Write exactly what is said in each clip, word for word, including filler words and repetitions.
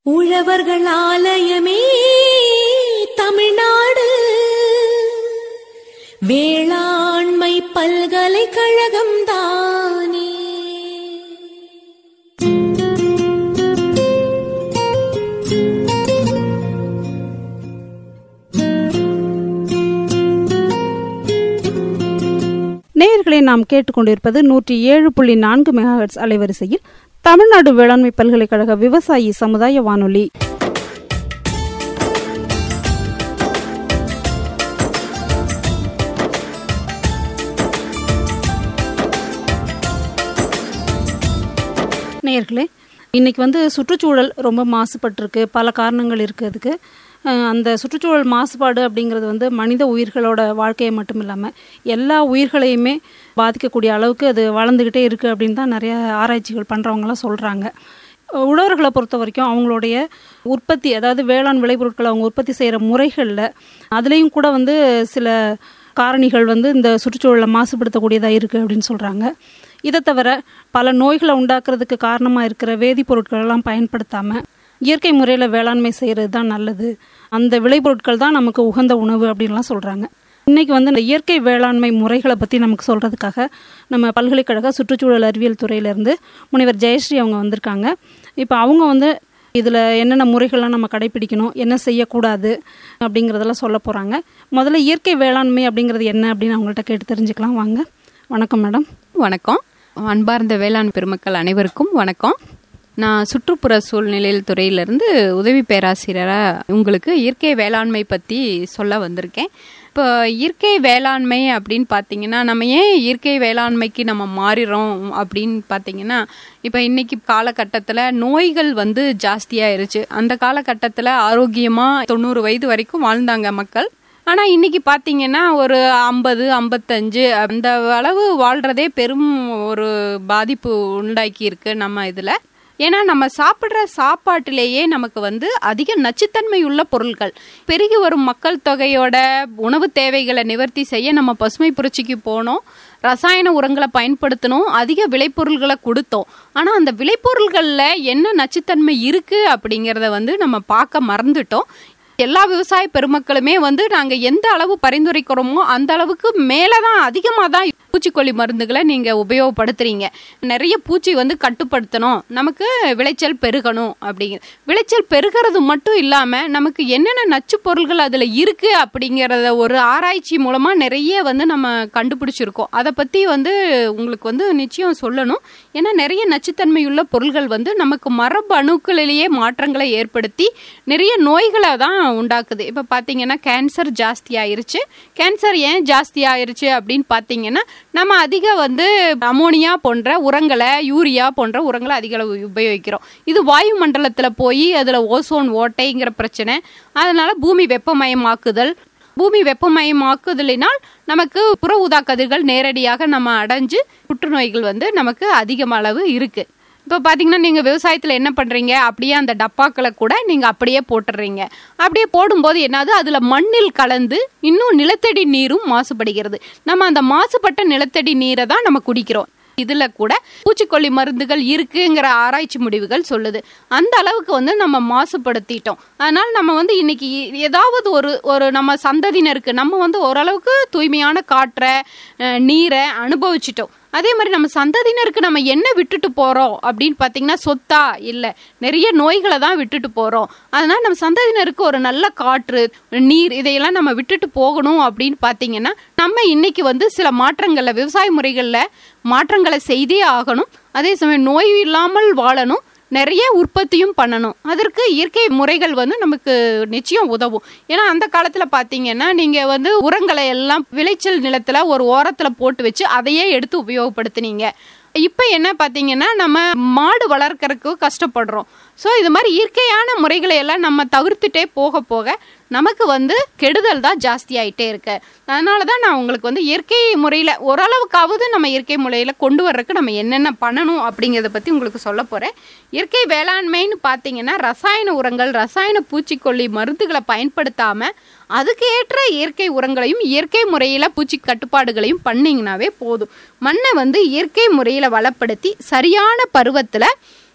உழவர்கள் ஆலயமே தமிழ்நாடு வேளாண்மை பல்கலைக்கழகம் தானே. நேயர்களை நாம் கேட்டுக்கொண்டிருப்பது நூற்றி ஏழு புள்ளி நான்கு மெகாஹெர்ட்ஸ் அலைவரிசையில் தமிழ்நாடு வேளாண்மை பல்கலைக்கழக விவசாயி சமுதாய வானொலி. நேயர்களே, இன்னைக்கு வந்து சுற்றுச்சூழல் ரொம்ப மாசுபட்டிருக்கு. பல காரணங்கள் இருக்குது அதுக்கு. அந்த சுற்றுச்சூழல் மாசுபாடு அப்படிங்கிறது வந்து மனித உயிர்களோட வாழ்க்கையை மட்டும் இல்லாமல் எல்லா உயிர்களையுமே பாதிக்கக்கூடிய அளவுக்கு அது வளர்ந்துக்கிட்டே இருக்குது அப்படின்னு தான் நிறைய ஆராய்ச்சிகள் பண்ணுறவங்களாம் சொல்கிறாங்க. உழவர்களை பொறுத்த வரைக்கும் அவங்களுடைய உற்பத்தி, அதாவது வேளாண் விளைபொருட்களை அவங்க உற்பத்தி செய்கிற முறைகளில் அதுலேயும் கூட வந்து சில காரணிகள் வந்து இந்த சுற்றுச்சூழலை மாசுபடுத்தக்கூடியதாக இருக்குது அப்படின்னு சொல்கிறாங்க. இதை தவிர பல நோய்களை உண்டாக்குறதுக்கு காரணமாக இருக்கிற வேதிப்பொருட்களெல்லாம் பயன்படுத்தாமல் இயற்கை முறையில் வேளாண்மை செய்கிறது தான் நல்லது, அந்த விளைபொருட்கள் தான் நமக்கு உகந்த உணவு அப்படின்லாம் சொல்கிறாங்க. இன்றைக்கி வந்து இந்த இயற்கை வேளாண்மை முறைகளை பற்றி நமக்கு சொல்கிறதுக்காக நம்ம பல்கலைக்கழக சுற்றுச்சூழல் அறிவியல் துறையிலேருந்து முனைவர் ஜெயஸ்ரீ அவங்க வந்திருக்காங்க. இப்போ அவங்க வந்து இதில் என்னென்ன முறைகள்லாம் நம்ம கடைப்பிடிக்கணும், என்ன செய்யக்கூடாது அப்படிங்கிறதெல்லாம் சொல்ல போகிறாங்க. முதல்ல இயற்கை வேளாண்மை அப்படிங்கிறது என்ன அப்படின்னு அவங்கள்ட்ட கேட்டு தெரிஞ்சுக்கலாம். வாங்க. வணக்கம் மேடம். வணக்கம். அன்பார்ந்த வேளாண் பெருமக்கள் அனைவருக்கும் வணக்கம். நான் சுற்றுப்புற சூழ்நிலையில் துறையிலிருந்து உதவி பேராசிரியராக உங்களுக்கு இயற்கை வேளாண்மை பற்றி சொல்ல வந்திருக்கேன். இப்போ இயற்கை வேளாண்மை அப்படின்னு பார்த்தீங்கன்னா, நம்ம ஏன் இயற்கை வேளாண்மைக்கு நம்ம மாறிறோம் அப்படின்னு பார்த்தீங்கன்னா, இப்போ இன்னைக்கு காலகட்டத்தில் நோய்கள் வந்து ஜாஸ்தியாயிருச்சு. அந்த காலகட்டத்தில் ஆரோக்கியமாக தொண்ணூறு வயது வரைக்கும் வாழ்ந்தாங்க மக்கள். ஆனால் இன்னைக்கு பார்த்தீங்கன்னா ஒரு ஐம்பது ஐம்பத்தஞ்சு அந்த அளவு வாழ்கிறதே பெரும் ஒரு பாதிப்பு உண்டாக்கி இருக்கு நம்ம இதில். ஏன்னா நம்ம சாப்பிட்ற சாப்பாட்டிலேயே நமக்கு வந்து அதிக நச்சுத்தன்மை உள்ள பொருட்கள், பெருகி வரும் மக்கள் தொகையோட உணவு தேவைகளை நிவர்த்தி செய்ய நம்ம பசுமை புரட்சிக்கு போனோம், ரசாயன உரங்களை பயன்படுத்தணும், அதிக விளைபொருள்களை கொடுத்தோம். ஆனால் அந்த விளைபொருள்களில் என்ன நச்சுத்தன்மை இருக்குது அப்படிங்கிறத வந்து நம்ம பார்க்க மறந்துட்டோம். எல்லா விவசாய பெருமக்களுமே வந்து நாங்கள் எந்த அளவு பரிந்துரைக்கிறோமோ அந்த அளவுக்கு மேலே தான் அதிகமாக தான் பூச்சிக்கொல்லி மருந்துகளை நீங்கள் உபயோகப்படுத்துறீங்க. நிறைய பூச்சி வந்து கட்டுப்படுத்தணும், நமக்கு விளைச்சல் பெருகணும் அப்படிங்கிற விளைச்சல் பெருகிறது மட்டும் இல்லாமல் நமக்கு என்னென்ன நச்சு பொருள்கள் அதில் இருக்குது அப்படிங்கிறத ஒரு ஆராய்ச்சி மூலமாக நிறைய வந்து நம்ம கண்டுபிடிச்சிருக்கோம். அதை பற்றி வந்து உங்களுக்கு வந்து நிச்சயம் சொல்லணும். ஏன்னா நிறைய நச்சுத்தன்மையுள்ள பொருள்கள் வந்து நமக்கு மரபு அணுக்களிலேயே மாற்றங்களை ஏற்படுத்தி நிறைய நோய்களை தான் உண்டாக்குது. இப்போ பார்த்தீங்கன்னா கேன்சர் ஜாஸ்தி ஆயிருச்சு. கேன்சர் ஏன் ஜாஸ்தி ஆயிருச்சு அப்படின்னு பார்த்தீங்கன்னா, நம்ம அதிக வந்து அமோனியா போன்ற உரங்களை, யூரியா போன்ற உரங்களை அதிக அளவு உபயோகிக்கிறோம். இது வாயு மண்டலத்தில் போய் அதில் ஓசோன் ஓட்டைங்கிற பிரச்சனை, அதனால பூமி வெப்பமயமாக்குதல். பூமி வெப்பமயமாக்குதலினால் நமக்கு புற ஊதா கதிர்கள் நேரடியாக நம்ம அடைஞ்சு புற்றுநோய்கள் வந்து நமக்கு அதிக அளவு இருக்கு. இப்போ பார்த்தீங்கன்னா நீங்கள் விவசாயத்தில் என்ன பண்ணுறீங்க, அப்படியே அந்த டப்பாக்களை கூட நீங்கள் அப்படியே போட்டுடுறீங்க. அப்படியே போடும்போது என்னது, அதில் மண்ணில் கலந்து இன்னும் நிலத்தடி நீரும் மாசுபடுகிறது. நம்ம அந்த மாசுபட்ட நிலத்தடி நீரை தான் நம்ம குடிக்கிறோம். இதுல கூட பூச்சிக்கொல்லி மருந்துகள் இருக்குங்கிற ஆராய்ச்சி முடிவுகள் சொல்லுது. அந்த அளவுக்கு வந்து நம்ம மாசுபடுத்திட்டோம். அதனால நம்ம வந்து இன்னைக்கு ஏதாவது ஒரு ஒரு நம்ம சந்ததியினருக்கு நம்ம வந்து ஓரளவுக்கு தூய்மையான காற்றை, நீரை அனுபவிச்சிட்டோம். அதே மாதிரி நம்ம சந்ததியினருக்கு நம்ம என்ன விட்டுட்டு போறோம் அப்படின்னு பார்த்தீங்கன்னா, சொத்தா இல்லை, நிறைய நோய்களை தான் விட்டுட்டு போறோம். அதனால நம்ம சந்ததியினருக்கு ஒரு நல்ல காற்று, நீர் இதையெல்லாம் நம்ம விட்டுட்டு போகணும் அப்படின்னு பார்த்தீங்கன்னா, நம்ம இன்னைக்கு வந்து சில மாற்றங்கள்ல விவசாய முறைகளில் மாற்றங்களை செய்தே ஆகணும். அதே சமயம் நோய் இல்லாமல் வாழணும், நிறைய உற்பத்தியும் பண்ணணும். அதற்கு இயற்கை முறைகள் வந்து நமக்கு நிச்சயம் உதவும். ஏன்னா அந்த காலத்தில் பார்த்தீங்கன்னா, நீங்கள் வந்து உரங்களை எல்லாம் விளைச்சல் நிலத்தில் ஒரு ஓரத்தில் போட்டு வச்சு அதையே எடுத்து உபயோகப்படுத்தினீங்க. இப்போ என்ன பார்த்தீங்கன்னா, நம்ம மாடு வளர்க்கறதுக்கு கஷ்டப்படுறோம். ஸோ இது மாதிரி இயற்கையான முறைகளை எல்லாம் நம்ம தவிர்த்துட்டே போக போக நமக்கு வந்து கெடுதல் தான் ஜாஸ்தி ஆகிட்டே இருக்கு. அதனால தான் நான் உங்களுக்கு வந்து இயற்கை முறையில் ஓரளவுக்காவது நம்ம இயற்கை முறையில் கொண்டு வர்றதுக்கு நம்ம என்னென்ன பண்ணணும் அப்படிங்கிறத பற்றி உங்களுக்கு சொல்ல போகிறேன். இயற்கை வேளாண்மைன்னு பார்த்தீங்கன்னா, ரசாயன உரங்கள், ரசாயன பூச்சிக்கொல்லி மருந்துகளை பயன்படுத்தாமல் அதுக்கு ஏற்ற இயற்கை உரங்களையும் இயற்கை முறையில் பூச்சி கட்டுப்பாடுகளையும் பண்ணிங்கனாவே போதும். மண்ணை வந்து இயற்கை முறையில் வளப்படுத்தி சரியான பருவத்தில்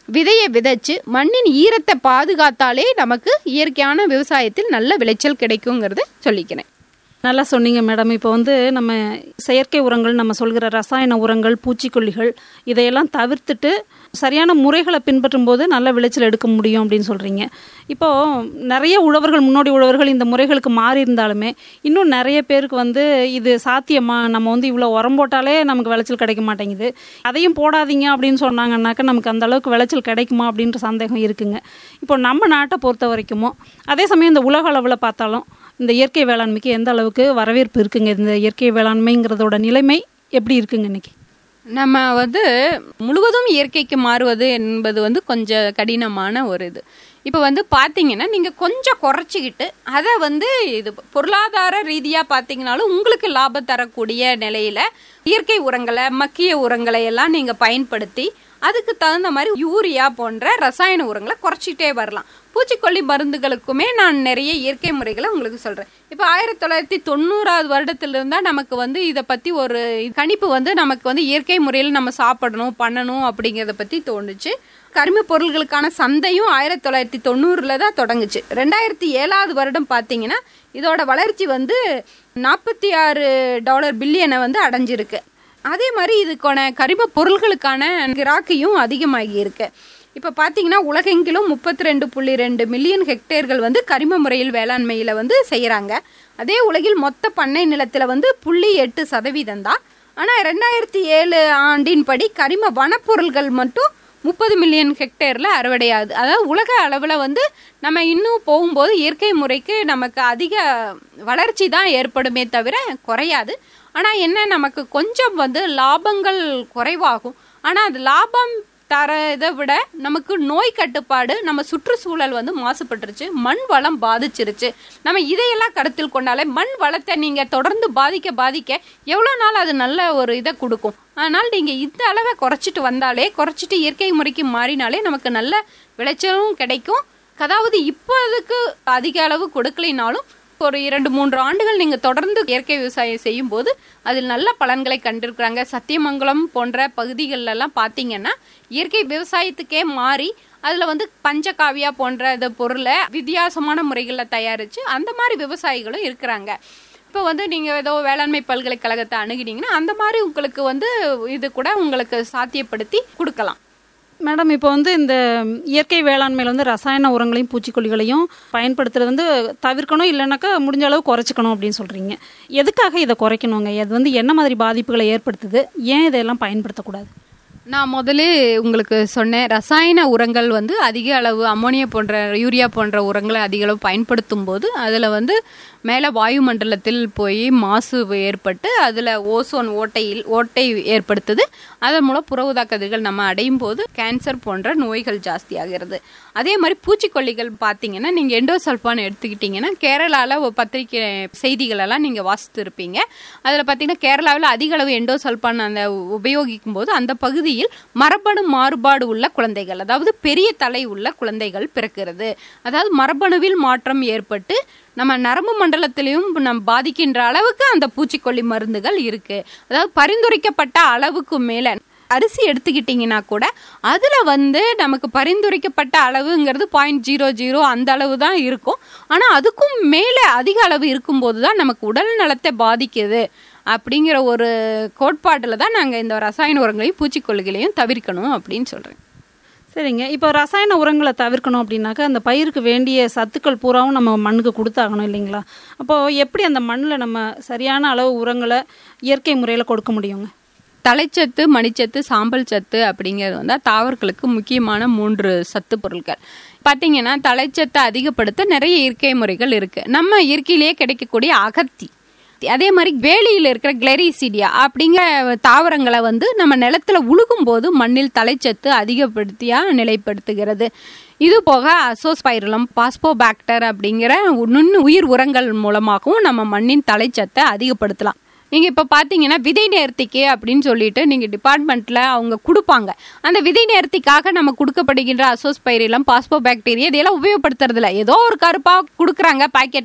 விதையை விதைச்சு மண்ணின் ஈரத்தை பாதுகாத்தாலே நமக்கு இயற்கையான விவசாயத்தில் நல்ல விளைச்சல் கிடைக்குங்கிறத சொல்லிக்கிறேன். நல்லா சொன்னீங்க மேடம். இப்போ வந்து நம்ம செயற்கை உரங்கள், நம்ம சொல்கிற ரசாயன உரங்கள், பூச்சிக்கொல்லிகள் இதையெல்லாம் தவிர்த்துட்டு சரியான முறைகளை பின்பற்றும் போது நல்ல விளைச்சல் எடுக்க முடியும் அப்படின்னு சொல்கிறீங்க. இப்போது நிறைய உழவர்கள், முன்னோடி உழவர்கள் இந்த முறைகளுக்கு மாறி இருந்தாலுமே இன்னும் நிறைய பேருக்கு வந்து இது சாத்தியமா, நம்ம வந்து இவ்வளோ உரம் போட்டாலே நமக்கு விளைச்சல் கிடைக்க மாட்டேங்குது, அதையும் போடாதீங்க அப்படின்னு சொன்னாங்கன்னாக்கா நமக்கு அந்த அளவுக்கு விளைச்சல் கிடைக்குமா அப்படின்ற சந்தேகம் இருக்குங்க. இப்போ நம்ம நாட்டை பொறுத்த வரைக்குமோ, அதே சமயம் இந்த உலக அளவில் பார்த்தாலும் இந்த இயற்கை வேளாண்மைக்கு எந்த அளவுக்கு வரவேற்பு இருக்குங்க? இந்த இயற்கை வேளாண்மைங்கிறதோட நிலைமை எப்படி இருக்குங்க இன்னைக்கு? நம்ம வந்து முழுவதும் இயற்கைக்கு மாறுவது என்பது வந்து கொஞ்சம் கடினமான ஒரு இது. இப்போ வந்து பார்த்தீங்கன்னா நீங்கள் கொஞ்சம் குறைச்சிக்கிட்டு அதை வந்து இது பொருளாதார ரீதியாக பார்த்தீங்கன்னாலும் உங்களுக்கு லாபம் தரக்கூடிய நிலையில் இயற்கை உரங்களை, மக்கிய உரங்களை எல்லாம் நீங்கள் பயன்படுத்தி அதுக்கு தகுந்த மாதிரி யூரியா போன்ற ரசாயன உரங்களை குறைச்சிட்டே வரலாம். பூச்சிக்கொல்லி மருந்துகளுக்குமே நான் நிறைய இயற்கை முறைகளை உங்களுக்கு சொல்கிறேன். இப்போ ஆயிரத்தி தொள்ளாயிரத்தி தொண்ணூறாவது வருடத்திலிருந்தா நமக்கு வந்து இதை பற்றி ஒரு கணிப்பு வந்து நமக்கு வந்து இயற்கை முறையில் நம்ம சாப்பிடணும் பண்ணணும் அப்படிங்கிறத பற்றி தோணுச்சு. கரிம பொருள்களுக்கான சந்தையும் ஆயிரத்தி தொள்ளாயிரத்தி தொண்ணூறில் தான் தொடங்குச்சு. ரெண்டாயிரத்தி ஏழாவது வருடம் பார்த்தீங்கன்னா இதோட வளர்ச்சி வந்து நாற்பத்தி ஆறு டாலர் பில்லியனை வந்து அடைஞ்சிருக்கு. அதே மாதிரி இதுக்கான கரிம பொருள்களுக்கான கிராக்கியும் அதிகமாகி இருக்கு. இப்போ பார்த்தீங்கன்னா உலகெங்கிலும் முப்பத்தி ரெண்டு புள்ளி ரெண்டு மில்லியன் ஹெக்டேர்கள் வந்து கரிம முறையில் வேளாண்மையில் வந்து செய்கிறாங்க. அதே உலகில் மொத்த பண்ணை நிலத்தில் வந்து புள்ளி எட்டு சதவீதம் தான். ஆனால் ரெண்டாயிரத்தி ஏழு ஆண்டின் படி கரிம வனப்பொருள்கள் மட்டும் முப்பது மில்லியன் ஹெக்டேரில் அறுவடையாகுது. அதாவது உலக அளவில் வந்து நம்ம இன்னும் போகும்போது இயற்கை முறைக்கு நமக்கு அதிக வளர்ச்சி தான் ஏற்படுமே தவிர குறையாது. ஆனால் என்ன, நமக்கு கொஞ்சம் வந்து லாபங்கள் குறைவாகும். ஆனால் அது லாபம் தர இதை விட நமக்கு நோய் கட்டுப்பாடு, நம்ம சுற்றுச்சூழல் வந்து மாசுபட்டுருச்சு, மண் வளம் பாதிச்சிருச்சு. நம்ம இதையெல்லாம் கருத்தில் கொண்டாலே மண் வளத்தை நீங்கள் தொடர்ந்து பாதிக்க பாதிக்க எவ்வளோ நாள் அது நல்ல ஒரு இதை கொடுக்கும். அதனால் நீங்கள் இந்த அளவை குறைச்சிட்டு வந்தாலே, குறைச்சிட்டு இயற்கை முறைக்கு மாறினாலே நமக்கு நல்ல விளைச்சலும் கிடைக்கும். அதாவது இப்போ அதுக்கு அதிக அளவு கொடுக்கலினாலும் ஒரு இரண்டு மூன்று ஆண்டுகள் நீங்கள் தொடர்ந்து இயற்கை விவசாயம் செய்யும் போது அதில் நல்ல பலன்களை கண்டிருக்கிறாங்க. சத்தியமங்கலம் போன்ற பகுதிகளெல்லாம் பார்த்தீங்கன்னா இயற்கை விவசாயத்துக்கே மாறி அதில் வந்து பஞ்சகாவியா போன்ற இந்த பொருளை வித்தியாசமான முறைகளில் தயாரித்து அந்த மாதிரி விவசாயிகளும் இருக்கிறாங்க. இப்போ வந்து நீங்கள் ஏதோ வேளாண்மை பல்கலைக்கழகத்தை அணுகினீங்கன்னா அந்த மாதிரி உங்களுக்கு வந்து இது கூட உங்களுக்கு சாத்தியப்படுத்தி கொடுக்கலாம். மேடம், இப்போ வந்து இந்த இயற்கை வேளாண்மையில் வந்து ரசாயன உரங்களையும் பூச்சிக்கொல்லிகளையும் பயன்படுத்துறது வந்து தவிர்க்கணும், இல்லைனாக்கா முடிஞ்ச அளவு குறைச்சிக்கணும் அப்படின்னு சொல்கிறீங்க. எதுக்காக இதை குறைக்கணுங்க? அது வந்து என்ன மாதிரி பாதிப்புகளை ஏற்படுத்துது? ஏன் இதையெல்லாம் பயன்படுத்தக்கூடாது? நான் முதலே உங்களுக்கு சொன்னேன், ரசாயன உரங்கள் வந்து அதிக அளவு அம்மோனியா போன்ற யூரியா போன்ற உரங்களை அதிக அளவு பயன்படுத்தும் போது அதில் வந்து மேலே வாயுமண்டலத்தில் போய் மாசு ஏற்பட்டு அதில் ஓசோன் ஓட்டையில் ஓட்டை ஏற்படுத்துது. அதன் மூலம் புற ஊதா கதிர்கள் நம்ம அடையும் போது கேன்சர் போன்ற நோய்கள் ஜாஸ்தியாகிறது. அதே மாதிரி பூச்சிக்கொல்லிகள் பார்த்தீங்கன்னா நீங்கள் எண்டோசல்ஃபான் எடுத்துக்கிட்டிங்கன்னா கேரளாவில் ஒரு பத்திரிக்கை செய்திகளெல்லாம் நீங்கள் வாசித்து இருப்பீங்க. அதில் பார்த்தீங்கன்னா கேரளாவில் அதிக அளவு எண்டோசல்ஃபான் அந்த உபயோகிக்கும் போது அந்த பகுதியில் மரபணு மாறுபாடு உள்ள குழந்தைகள், அதாவது பெரிய தலை உள்ள குழந்தைகள் பிறக்கிறது. அதாவது மரபணுவில் மாற்றம் ஏற்பட்டு நம்ம நரம்பு மண்டலத்திலையும் நம்ம பாதிக்கின்ற அளவுக்கு அந்த பூச்சிக்கொல்லி மருந்துகள் இருக்கு. அதாவது பரிந்துரைக்கப்பட்ட அளவுக்கு மேல அரிசி எடுத்துக்கிட்டிங்கன்னா கூட அதில் வந்து நமக்கு பரிந்துரைக்கப்பட்ட அளவுங்கிறது பாயிண்ட் ஜீரோ ஜீரோ அந்த அளவு தான் இருக்கும். ஆனால் அதுக்கும் மேலே அதிக அளவு இருக்கும்போது தான் நமக்கு உடல் நலத்தை பாதிக்குது. அப்படிங்கிற ஒரு கோட்பாட்டில் தான் நாங்கள் இந்த ரசாயன உரங்களையும் பூச்சிக்கொல்லிகளையும் தவிர்க்கணும் அப்படின்னு சொல்கிறேன். சரிங்க, இப்போ ரசாயன உரங்களை தவிர்க்கணும் அப்படின்னாக்கா அந்த பயிருக்கு வேண்டிய சத்துக்கள் பூராவும் நம்ம மண்ணுக்கு கொடுத்தாகணும் இல்லைங்களா? அப்போது எப்படி அந்த மண்ணில் நம்ம சரியான அளவு உரங்களை இயற்கை முறையில் கொடுக்க முடியுங்க? தலைச்சத்து, மணிச்சத்து, சாம்பல் சத்து அப்படிங்கிறது வந்து தாவரங்களுக்கு முக்கியமான மூன்று சத்து பொருட்கள். பார்த்தீங்கன்னா தலைச்சத்தை அதிகப்படுத்த நிறைய இயற்கை முறைகள் இருக்குது. நம்ம இயற்கையிலேயே கிடைக்கக்கூடிய அகத்தி, அதே மாதிரி வேலியில் இருக்கிற கிளரிசீடியா அப்படிங்கிற தாவரங்களை வந்து நம்ம நிலத்துல உழுகும் போது மண்ணில் தலைச்சத்து அதிகப்படுத்தியா நிலைப்படுத்துகிறது. இது போக அசோஸ்பைரலம், பாஸ்போபாக்டர் அப்படிங்கிற நுண்ணு உயிர் உரங்கள் மூலமாகவும் நம்ம மண்ணின் தலைச்சத்தை அதிகப்படுத்தலாம். நீங்கள் இப்போ பார்த்தீங்கன்னா விதை நேர்த்திக்கு அப்படின்னு சொல்லிட்டு நீங்கள் டிபார்ட்மெண்ட்டில் அவங்க கொடுப்பாங்க. அந்த விதை நேர்த்திக்காக நம்ம கொடுக்கப்படுகின்ற அசோஸ்பைரலம், பாஸ்போபாக்டீரியா இதையெல்லாம் உபயோகப்படுத்துறதில்ல. ஏதோ ஒரு கருப்பாக கொடுக்குறாங்க பாக்கெட்டில்.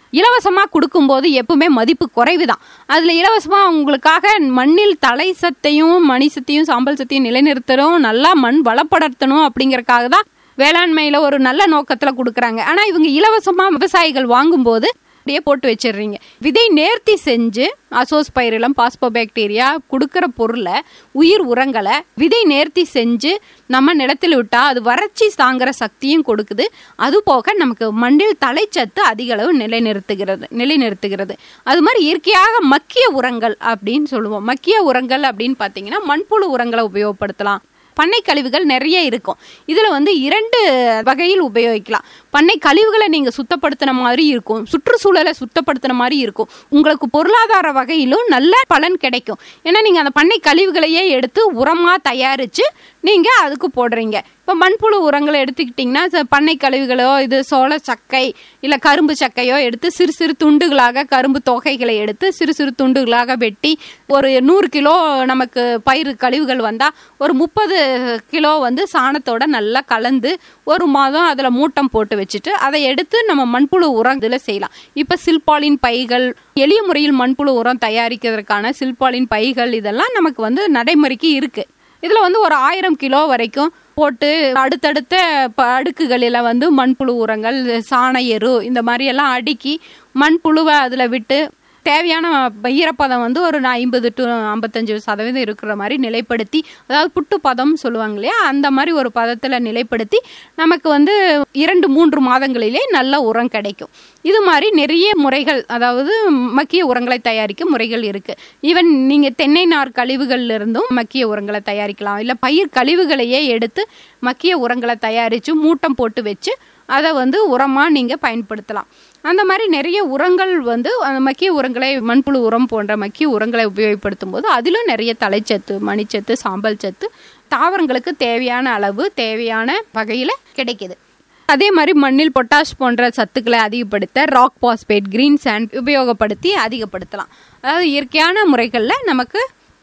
இலவசமாக கொடுக்கும்போது எப்பவுமே மதிப்பு குறைவுதான். அதில் இலவசமாக உங்களுக்காக மண்ணில் தலை சத்தையும் மணி சத்தையும் சாம்பல் சத்தையும் நிலைநிறுத்தணும், நல்லா மண் வளப்படுத்தணும் அப்படிங்கறக்காக தான் வேளாண்மையில ஒரு நல்ல நோக்கத்துல கொடுக்குறாங்க. ஆனா இவங்க இலவசமா விவசாயிகள் வாங்கும்போது போட்டு வச்சிடுறீங்க. விதை நேர்த்தி செஞ்சு அசோஸ்பைரிலம் பாஸ்போபாக்டீரியா கொடுக்கிற பொருளை, உயிர் உரங்களை விதை நேர்த்தி செஞ்சு நம்ம நிலத்தில் விட்டா அது வறட்சி தாங்குற சக்தியும் கொடுக்குது. அது போக நமக்கு மண்ணில் தலைச்சத்து அதிக அளவு நிலைநிறுத்துகிறது நிலைநிறுத்துகிறது அது மாதிரி இயற்கையாக மக்கிய உரங்கள் அப்படின்னு சொல்லுவோம். மக்கிய உரங்கள் அப்படின்னு பார்த்தீங்கன்னா மண்புழு உரங்களை உபயோகப்படுத்தலாம். பண்ணை கழிவுகள் நிறைய இருக்கும். இதில் வந்து இரண்டு வகையில் உபயோகிக்கலாம். பண்ணை கழிவுகளை நீங்கள் சுத்தப்படுத்தின மாதிரி இருக்கும், சுற்றுச்சூழலை சுத்தப்படுத்தின மாதிரி இருக்கும். உங்களுக்கு பொருளாதார வகையிலும் நல்ல பலன் கிடைக்கும். ஏன்னா நீங்கள் அந்த பண்ணை கழிவுகளையே எடுத்து உரமாக தயாரித்து நீங்கள் அதுக்கு போடுறீங்க. இப்போ மண்புழு உரங்களை எடுத்துக்கிட்டிங்கன்னா பண்ணை கழிவுகளோ இது சோள சக்கை இல்லை கரும்பு சக்கையோ எடுத்து சிறு சிறு துண்டுகளாக, கரும்பு தொகைகளை எடுத்து சிறு சிறு துண்டுகளாக வெட்டி ஒரு நூறு கிலோ நமக்கு பயிர் கழிவுகள் வந்தால் ஒரு முப்பது கிலோ வந்து சாணத்தோட நல்லா கலந்து ஒரு மாதம் அதில் மூட்டம் போட்டு வச்சுட்டு அதை எடுத்து நம்ம மண்புழு உரம் இதில் செய்யலாம். இப்போ சில்பாலின் பைகள், எளிய முறையில் மண்புழு உரம் தயாரிக்கிறதுக்கான சில்பாலின் பைகள் இதெல்லாம் நமக்கு வந்து நடைமுறைக்கு இருக்குது. இதில் வந்து ஒரு ஆயிரம் கிலோ வரைக்கும் போட்டு அடுத்தடுத்த அடுக்குகளில் வந்து மண்புழு உரங்கள், சாண எரு இந்த மாதிரி எல்லாம் அடுக்கி மண்புழுவை அதில் விட்டு தேவையான ஈரப்பதம் வந்து ஒரு ஐம்பது டு ஐம்பத்தஞ்சு சதவீதம் இருக்கிற மாதிரி நிலைப்படுத்தி, அதாவது புட்டு பதம் சொல்லுவாங்க இல்லையா, அந்த மாதிரி ஒரு பதத்தில் நிலைப்படுத்தி நமக்கு வந்து இரண்டு மூன்று மாதங்களிலே நல்ல உரம் கிடைக்கும். இது மாதிரி நிறைய முறைகள், அதாவது மக்கிய உரங்களை தயாரிக்கும் முறைகள் இருக்குது. ஈவன் நீங்கள் தென்னை நார் கழிவுகள்ல இருந்தும் மக்கிய உரங்களை தயாரிக்கலாம். இல்லை பயிர் கழிவுகளையே எடுத்து மக்கிய உரங்களை தயாரித்து மூட்டம் போட்டு வச்சு அதை வந்து உரமாக நீங்கள் பயன்படுத்தலாம். அந்த மாதிரி நிறைய உரங்கள் வந்து மக்கிய உரங்களை, மண்புழு உரம் போன்ற மக்கிய உரங்களை உபயோகப்படுத்தும் போது அதிலும் நிறைய தலைச்சத்து, மணிச்சத்து, சாம்பல் சத்து தாவரங்களுக்கு தேவையான அளவு தேவையான வகையில் கிடைக்கிது. அதே மாதிரி மண்ணில் பொட்டாஷ் போன்ற சத்துக்களை அதிகப்படுத்த ராக் பாஸ்பேட், கிரீன் சாண்ட் உபயோகப்படுத்தி அதிகப்படுத்தலாம். அதாவது இயற்கையான முறைகளில் நமக்கு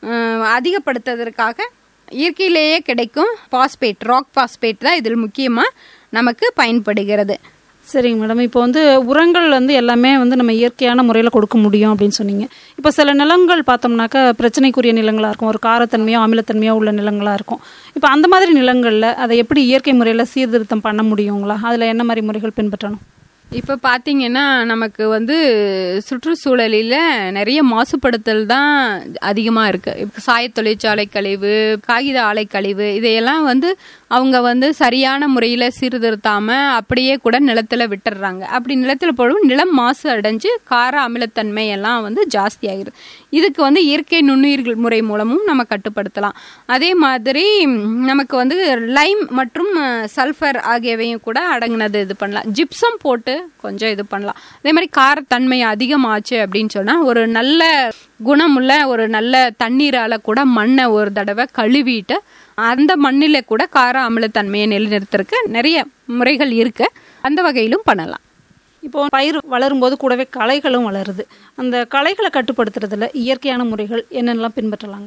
அதிகப்படுத்துவதற்காக இயற்கையிலேயே கிடைக்கும் பாஸ்பேட், ராக் பாஸ்பேட் தான் இதில் முக்கியமாக நமக்கு பயன்படுகிறது. சரிங்க மேடம். இப்போ வந்து உரங்கள் வந்து எல்லாமே வந்து நம்ம இயற்கையான முறையில் கொடுக்க முடியும் அப்படின்னு சொன்னீங்க. இப்போ சில நிலங்கள் பார்த்தோம்னாக்கா பிரச்சனைக்குரிய நிலங்களாக இருக்கும், ஒரு காரத்தன்மையோ அமிலத்தன்மையோ உள்ள நிலங்களாக இருக்கும். இப்போ அந்த மாதிரி நிலங்களில் அதை எப்படி இயற்கை முறையில் சீர்திருத்தம் பண்ண முடியுங்களா? அதில் என்ன மாதிரி முறைகள் பின்பற்றணும்? இப்போ பார்த்தீங்கன்னா நமக்கு வந்து சுற்றுச்சூழலில் நிறைய மாசுபடுத்தல் தான் அதிகமாக இருக்குது. இப்போ சாய தொழிற்சாலை கழிவு, காகித ஆலை கழிவு இதையெல்லாம் வந்து அவங்க வந்து சரியான முறையில் சீர்திருத்தாமல் அப்படியே கூட நிலத்தில் விட்டுடுறாங்க. அப்படி நிலத்தில் போடும் நிலம் மாசு அடைஞ்சு கார அமிலத்தன்மை எல்லாம் வந்து ஜாஸ்தி ஆகிடுது. இதுக்கு வந்து இயற்கை நுண்ணுயிர்கள் முறை மூலமும் நம்ம கட்டுப்படுத்தலாம். அதே மாதிரி நமக்கு வந்து லைம் மற்றும் சல்ஃபர் ஆகியவையும் கூட அடங்கினது இது பண்ணலாம். ஜிப்சம் போட்டு கொஞ்சம் இது பண்ணலாம். அதே மாதிரி காரத்தன்மை அதிகமாச்சு அப்படின்னு சொன்னால் ஒரு நல்ல குணமுள்ள ஒரு நல்ல தண்ணீரால் கூட மண்ணை ஒரு தடவை கழுவிட்டு அந்த மண்ணில கூட கார அமிலத்தன்மையை நிலைநிறுத்துறதுக்கு நிறைய முறைகள் இருக்கு. அந்த வகையிலும் பண்ணலாம். இப்போ பயிர் வளரும் போது கூடவே களைகளும் வளருது. அந்த களைகளை கட்டுப்படுத்துறதுல இயற்கையான முறைகள் என்னென்னலாம் பின்பற்றலாங்க?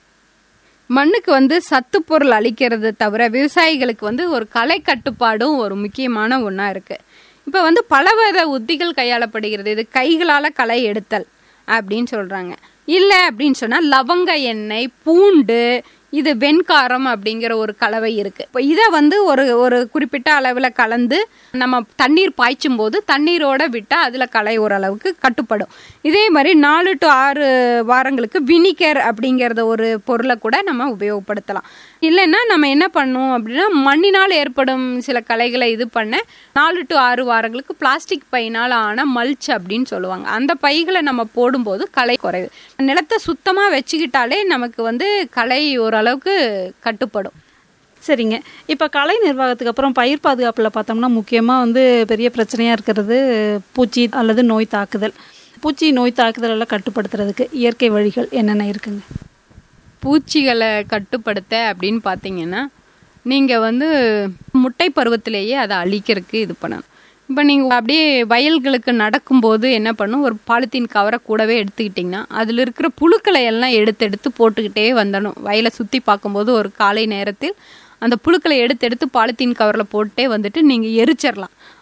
மண்ணுக்கு வந்து சத்து பொருள் அளிக்கிறது தவிர விவசாயிகளுக்கு வந்து ஒரு களை கட்டுப்பாடும் ஒரு முக்கியமான ஒன்றா இருக்கு. இப்போ வந்து பலவித உத்திகள் கையாளப்படுகிறது. இது கைகளால் களை எடுத்தல் அப்படின்னு சொல்றாங்க. இல்லை அப்படின்னு சொன்னால் லவங்க எண்ணெய், பூண்டு, இது வெண்காரம் அப்படிங்கிற ஒரு கலவை இருக்குது. இப்போ இதை வந்து ஒரு ஒரு குறிப்பிட்ட அளவில் கலந்து நம்ம தண்ணீர் பாய்ச்சும் போது தண்ணீரோட விட்டால் அதில் களை ஓரளவுக்கு கட்டுப்படும். இதே மாதிரி நாலு டு ஆறு வாரங்களுக்கு வினிகர் அப்படிங்கிறத ஒரு பொருளை கூட நம்ம உபயோகப்படுத்தலாம். இல்லைன்னா நம்ம என்ன பண்ணணும் அப்படின்னா மண்ணினால் ஏற்படும் சில களைகளை இது பண்ண நாலு டு ஆறு வாரங்களுக்கு பிளாஸ்டிக் பையினால் ஆன மல்ச் அப்படின்னு சொல்லுவாங்க. அந்த பைகளை நம்ம போடும்போது களை குறைவு. நிலத்தை சுத்தமாக வச்சுக்கிட்டாலே நமக்கு வந்து களை ஓரளவுக்கு கட்டுப்படும். சரிங்க. இப்போ கலை நிர்வாகத்துக்கு அப்புறம் பயிர் பாதுகாப்பில் பார்த்தோம்னா முக்கியமாக வந்து பெரிய பிரச்சனையாக இருக்கிறது பூச்சி அல்லது நோய் தாக்குதல். பூச்சி நோய் தாக்குதல் எல்லாம் கட்டுப்படுத்துறதுக்கு இயற்கை வழிகள் என்னென்ன இருக்குங்க? பூச்சிகளை கட்டுப்படுத்த அப்படின்னு பார்த்தீங்கன்னா நீங்கள் வந்து முட்டை பருவத்திலேயே அதை அழிக்கிறதுக்கு இது பண்ணணும். இப்போ நீங்கள் அப்படியே வயல்களுக்கு நடக்கும்போது என்ன பண்ணும், ஒரு பாலித்தீன் கவரை கூடவே எடுத்துக்கிட்டிங்கன்னா அதில் இருக்கிற புழுக்களை எல்லாம் எடுத்து எடுத்து போட்டுக்கிட்டே வந்துடணும். வயலை சுற்றி பார்க்கும்போது ஒரு காலை நேரத்தில் அந்த புழுக்களை எடுத்து எடுத்து பாலித்தீன் கவரில் போட்டே வந்துட்டு நீங்கள் எரிச்சிடலாம்.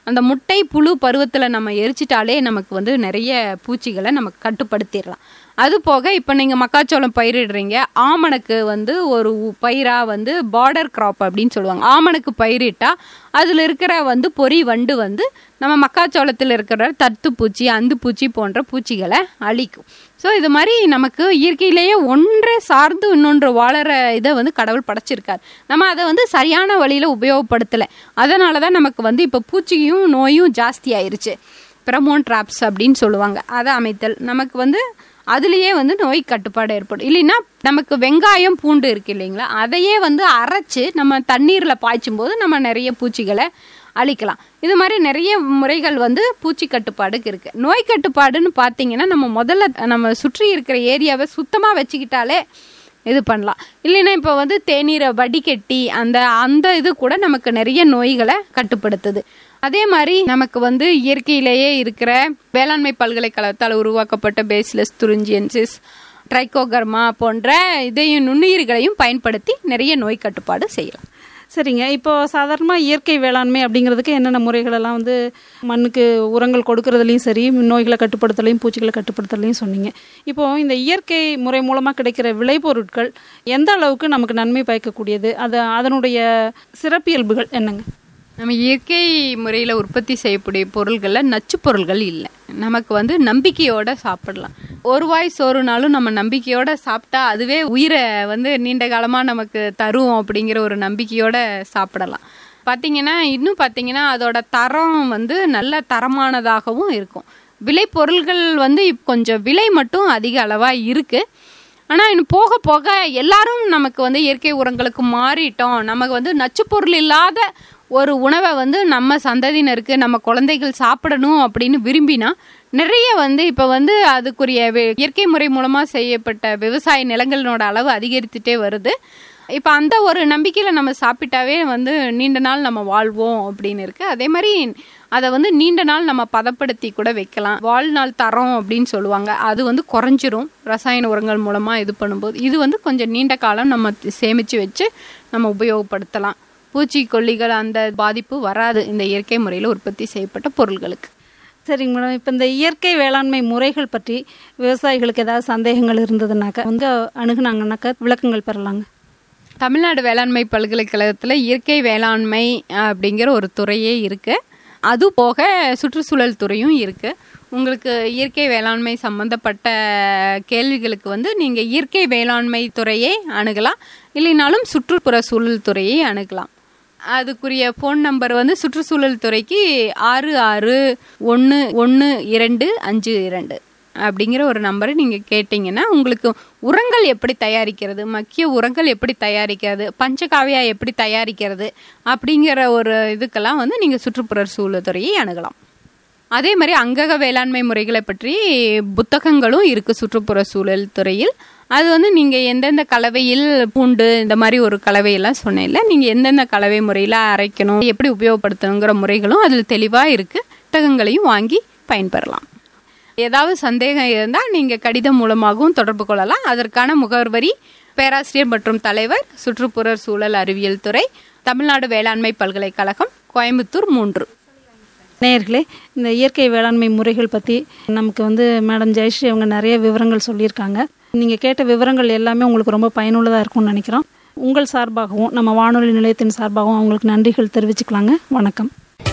அந்த முட்டை புழு பருவத்தில் நம்ம எரிச்சிட்டாலே நமக்கு வந்து நிறைய பூச்சிகளை நமக்கு கட்டுப்படுத்திடலாம். அது போக இப்போ நீங்கள் மக்காச்சோளம் பயிரிடுறீங்க, ஆமணக்கு வந்து ஒரு பயிராக வந்து பார்டர் கிராப் அப்படின்னு சொல்லுவாங்க. ஆமணக்கு பயிரிட்டால் அதில் இருக்கிற வந்து பொறி வண்டு வந்து நம்ம மக்காச்சோளத்தில் இருக்கிற தத்துப்பூச்சி அந்துப்பூச்சி போன்ற பூச்சிகளை அழிக்கும். ஸோ இது மாதிரி நமக்கு இயற்கையிலேயே ஒன்றே சார்ந்து இன்னொன்று வாழற இதை வந்து கடவுள் படைச்சிருக்காரு. நம்ம அதை வந்து சரியான வழியில் உபயோகப்படுத்தலை. அதனால தான் நமக்கு வந்து இப்போ பூச்சியும் நோயும் ஜாஸ்தி ஆயிருச்சு. பிரமோன் ட்ராப்ஸ் அப்படின்னு சொல்லுவாங்க. அதை அமைத்தல் நமக்கு வந்து அதுலேயே வந்து நோய் கட்டுப்பாடு ஏற்படும். இல்லைன்னா நமக்கு வெங்காயம் பூண்டு இருக்கு இல்லைங்களா, அதையே வந்து அரைச்சி நம்ம தண்ணீரில் பாய்ச்சும் போது நம்ம நிறைய பூச்சிகளை அழிக்கலாம். இது மாதிரி நிறைய முறைகள் வந்து பூச்சி கட்டுப்பாடுக்கு இருக்குது. நோய் கட்டுப்பாடுன்னு பார்த்தீங்கன்னா நம்ம முதல்ல நம்ம சுற்றி இருக்கிற ஏரியாவை சுத்தமாக வச்சுக்கிட்டாலே இது பண்ணலாம். இல்லைன்னா இப்போ வந்து தேநீரை வடிகட்டி அந்த அந்த இது கூட நமக்கு நிறைய நோய்களை கட்டுப்படுத்துது. அதே மாதிரி நமக்கு வந்து இயற்கையிலேயே இருக்கிற வேளாண்மை பல்கலைக்கழகத்தால் உருவாக்கப்பட்ட பேசிலஸ் துரிஞ்சியன்சிஸ், ட்ரைகோகர்மா போன்ற இதையும் நுண்ணுயிர்களையும் பயன்படுத்தி நிறைய நோய் கட்டுப்பாடு செய்யலாம். சரிங்க. இப்போ சாதாரணமாக இயற்கை வேளாண்மை அப்படிங்கிறதுக்கு என்னென்ன முறைகளெல்லாம் வந்து மண்ணுக்கு உரங்கள் கொடுக்கறதுலையும் சரி, நோய்களை கட்டுப்படுத்தலையும் பூச்சிகளை கட்டுப்படுத்தலையும் சொன்னீங்க. இப்போது இந்த இயற்கை முறை மூலமாக கிடைக்கிற விளைபொருட்கள் எந்த அளவுக்கு நமக்கு நன்மை பயக்கக்கூடியது, அது அதனுடைய சிறப்பியல்புகள் என்னங்க? நம்ம இயற்கை முறையில் உற்பத்தி செய்யக்கூடிய பொருள்களில் நச்சு பொருள்கள் இல்லை. நமக்கு வந்து நம்பிக்கையோட சாப்பிடலாம். ஒரு வாய் சோறுனாலும் நம்ம நம்பிக்கையோட சாப்பிட்டா அதுவே உயிரை வந்து நீண்ட காலமாக நமக்கு தரும் அப்படிங்கிற ஒரு நம்பிக்கையோட சாப்பிடலாம். பார்த்திங்கன்னா இன்னும் பார்த்திங்கன்னா அதோட தரம் வந்து நல்ல தரமானதாகவும் இருக்கும். விலை பொருள்கள் வந்து இப்போ கொஞ்சம் விலை மட்டும் அதிக அளவாக இருக்குது. ஆனால் இன்னும் போக போக எல்லாரும் நமக்கு வந்து இயற்கை உரங்களுக்கு மாறிட்டோம். நமக்கு வந்து நச்சுப்பொருள் இல்லாத ஒரு உணவை வந்து நம்ம சந்ததியினருக்கு நம்ம குழந்தைகள் சாப்பிடணும் அப்படின்னு விரும்பினா நிறைய வந்து இப்போ வந்து அதுக்குரிய இயற்கை முறை மூலமாக செய்யப்பட்ட விவசாய நிலங்களோட அளவு அதிகரித்துட்டே வருது. இப்போ அந்த ஒரு நம்பிக்கையில் நம்ம சாப்பிட்டாவே வந்து நீண்ட நாள் நம்ம வாழ்வோம் அப்படின்னு இருக்குது. அதே மாதிரி அதை வந்து நீண்ட நாள் நம்ம பதப்படுத்தி கூட வைக்கலாம். வாழ்நாள் தரம் அப்படின்னு சொல்லுவாங்க, அது வந்து குறைஞ்சிரும் ரசாயன உரங்கள் மூலமாக இது பண்ணும்போது. இது வந்து கொஞ்சம் நீண்ட காலம் நம்ம சேமித்து வச்சு நம்ம உபயோகப்படுத்தலாம். பூச்சிக்கொல்லிகள் அந்த பாதிப்பு வராது இந்த இயற்கை முறையில் உற்பத்தி செய்யப்பட்ட பொருள்களுக்கு. சரிங்க மேடம். இப்போ இந்த இயற்கை வேளாண்மை முறைகள் பற்றி விவசாயிகளுக்கு ஏதாவது சந்தேகங்கள் இருந்ததுனாக்கா வந்து அணுகுனாங்கன்னாக்கா விளக்கங்கள் பெறலாங்க. தமிழ்நாடு வேளாண்மை பல்கலைக்கழகத்தில் இயற்கை வேளாண்மை அப்படிங்கிற ஒரு துறையே இருக்குது. அது போக சுற்றுச்சூழல் துறையும் இருக்குது. உங்களுக்கு இயற்கை வேளாண்மை சம்மந்தப்பட்ட கேள்விகளுக்கு வந்து நீங்கள் இயற்கை வேளாண்மை துறையை அணுகலாம், இல்லைனாலும் சுற்றுப்புற சூழல் துறையை அணுகலாம். அதுக்குரிய ஃபோன் நம்பர் வந்து சுற்றுச்சூழல் துறைக்கு ஆறு ஆறு ஒன்று ஒன்று இரண்டு அஞ்சு இரண்டு அப்படிங்கிற ஒரு நம்பரை நீங்கள் கேட்டிங்கன்னா உங்களுக்கு உரங்கள் எப்படி தயாரிக்கிறது, மக்கிய உரங்கள் எப்படி தயாரிக்கிறது, பஞ்சகாவியா எப்படி தயாரிக்கிறது அப்படிங்கிற ஒரு இதுக்கெல்லாம் வந்து நீங்கள் சுற்றுப்புற சூழல் துறையை அணுகலாம். அதே மாதிரி அங்கக வேளாண்மை முறைகளை பற்றி புத்தகங்களும் இருக்குது சுற்றுப்புற சூழல் துறையில். அது வந்து நீங்கள் எந்தெந்த கலவையில் பூண்டு இந்த மாதிரி ஒரு கலவையெல்லாம் சொன்னேன்ல, நீங்கள் எந்தெந்த கலவை முறையில் அரைக்கணும், எப்படி உபயோகப்படுத்தணுங்கிற முறைகளும் அதில் தெளிவாக இருக்குது. புத்தகங்களையும் வாங்கி பயன்பெறலாம். ஏதாவது சந்தேகம் இருந்தால் நீங்கள் கடிதம் மூலமாகவும் தொடர்பு கொள்ளலாம். அதற்கான முகவரி பேராசிரியர் மற்றும் தலைவர், சுற்றுப்புற சூழல் அறிவியல் துறை, தமிழ்நாடு வேளாண்மை பல்கலைக்கழகம், கோயம்புத்தூர் மூன்று. நேயர்களே, இந்த இயற்கை வேளாண்மை முறைகள் பற்றி நமக்கு வந்து மேடம் ஜெயஸ்ரீ அவங்க நிறைய விவரங்கள் சொல்லியிருக்காங்க. நீங்கள் கேட்ட விவரங்கள் எல்லாமே உங்களுக்கு ரொம்ப பயனுள்ளதாக இருக்கும்னு நினைக்கிறோம். உங்கள் சார்பாகவும் நம்ம வானொலி நிலையத்தின் சார்பாகவும் அவங்களுக்கு நன்றிகள் தெரிவிச்சுக்கலாங்க. வணக்கம்.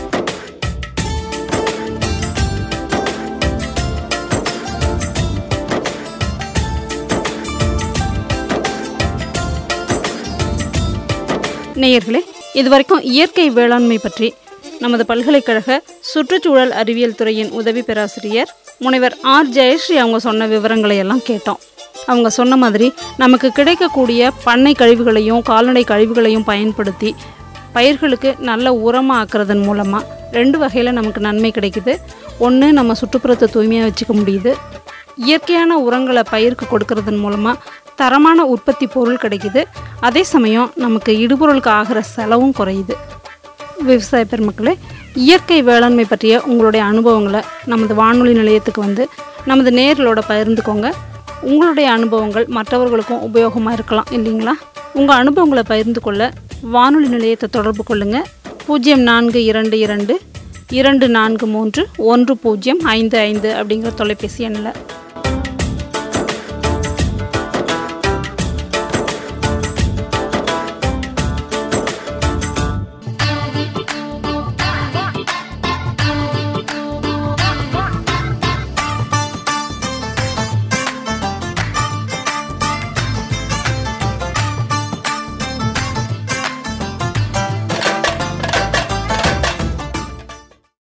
நேயர்களே, இதுவரைக்கும் இயற்கை வேளாண்மை பற்றி நமது பல்கலைக்கழக சுற்றுச்சூழல் அறிவியல் துறையின் உதவி பேராசிரியர் முனைவர் ஆர் ஜெயஸ்ரீ அவங்க சொன்ன விவரங்களை எல்லாம் கேட்டோம். அவங்க சொன்ன மாதிரி நமக்கு கிடைக்கக்கூடிய பண்ணை கழிவுகளையும் கால்நடை கழிவுகளையும் பயன்படுத்தி பயிர்களுக்கு நல்ல உரமாக ஆக்குறதன் மூலமாக ரெண்டு வகையில் நமக்கு நன்மை கிடைக்குது. ஒன்று, நம்ம சுற்றுப்புறத்தை தூய்மையாக வச்சுக்க முடியுது. இயற்கையான உரங்களை பயிருக்கு கொடுக்கறதன் மூலமாக தரமான உற்பத்தி பொருள் கிடைக்குது. அதே சமயம் நமக்கு இடுபொருளுக்கு ஆகிற செலவும் குறையுது. விவசாய பெருமக்களே, இயற்கை வேளாண்மை பற்றிய உங்களுடைய அனுபவங்களை நமது வானொலி நிலையத்துக்கு வந்து நமது நேயர்களோட பகிர்ந்துக்கோங்க. உங்களுடைய அனுபவங்கள் மற்றவர்களுக்கும் உபயோகமாக இருக்கலாம் இல்லைங்களா? உங்கள் அனுபவங்களை பகிர்ந்து கொள்ள வானொலி நிலையத்தை தொடர்பு கொள்ளுங்கள். பூஜ்ஜியம் நான்கு இரண்டு இரண்டு இரண்டு நான்கு மூன்று ஒன்று பூஜ்ஜியம் ஐந்து ஐந்து அப்படிங்கிற தொலைபேசி எண்ணில்.